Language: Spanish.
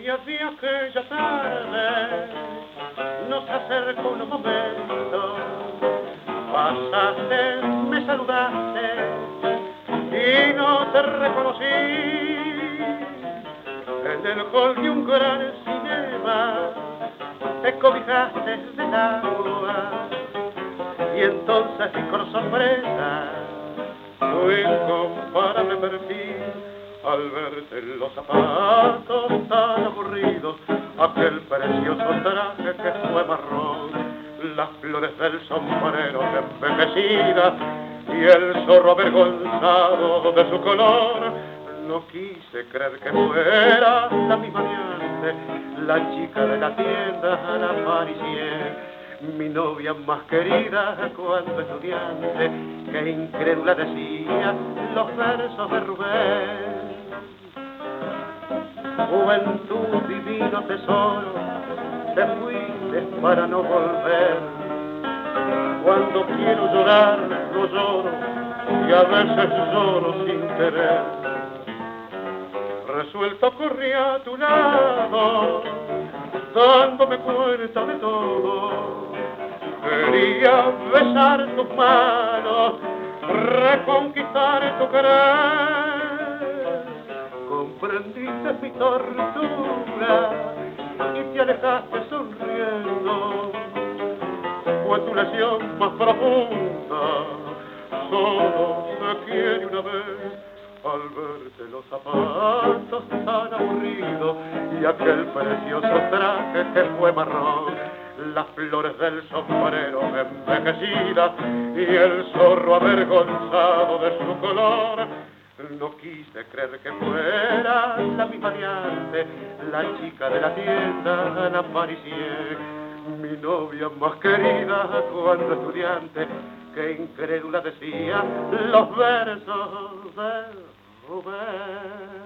Y así aquella tarde nos acercó un momento, pasaste, me saludaste y no te reconocí. En el hall de un gran cinema te cobijaste del agua y entonces y con sorpresa tu incomparable perfil al verte en los zapatos tan aburridos, aquel precioso traje que fue marrón, las flores del sombrero envejecidas y el zorro avergonzado de su color. No quise creer que fuera la misma de antes, la chica de la tienda, la Parisienne, mi novia más querida cuando estudiante, que incrédula decía los versos de Rubén. Juventud, divino tesoro, te fuiste para no volver. Cuando quiero llorar, no lloro, y a veces lloro sin querer. Resuelto corrí a tu lado, dándome cuenta de todo. Quería besar tus manos, reconquistar tu querer. Comprendiste mi tortura y te alejaste sonriendo. Fue tu lesión más profunda, solo se quiere una vez. Al verte los zapatos tan aburridos y aquel precioso traje que fue marrón, las flores del sombrero envejecidas y el zorro avergonzado de su color, no quise creer que fuera la misma de antes, la chica de la tienda, la Parisienne, mi novia más querida cuando estudiante, que incrédula decía los versos de Rubén.